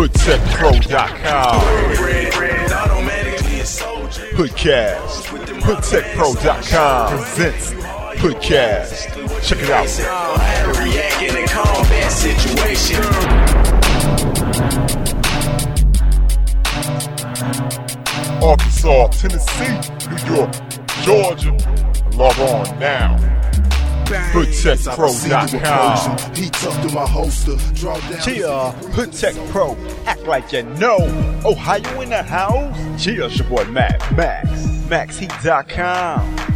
HoodTechPro.com. Hoodcast. HoodTechPro.com presents Hoodcast. Check it out. React in a combat situation. Arkansas, Tennessee, New York, Georgia. Log on now. HoodTechPro.com. Heats up through my holster. Draw down. Cheer, HoodTech Pro. Act like you know. Ohio in the house. Cheers, your boy Max. MaxHeat.com.